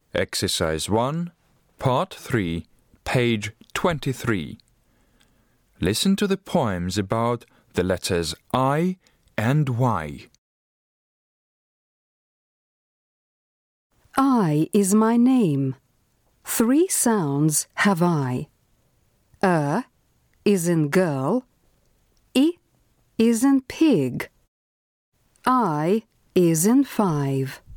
Exercise 1, Part 3, page 23. Listen to the poems about the letters I and Y. I is my name. 3 sounds have I. Is in girl. I is in pig. I is in 5.